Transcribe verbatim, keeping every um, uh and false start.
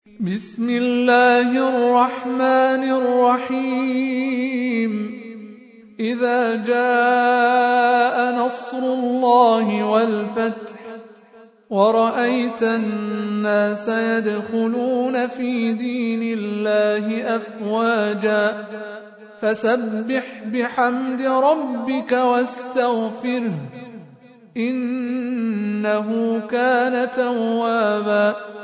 بسم الله الرحمن الرحيم إذا جاء نصر الله والفتح ورأيت الناس يدخلون في دين الله أفواجا فسبح بحمد ربك واستغفره إنه كان توابا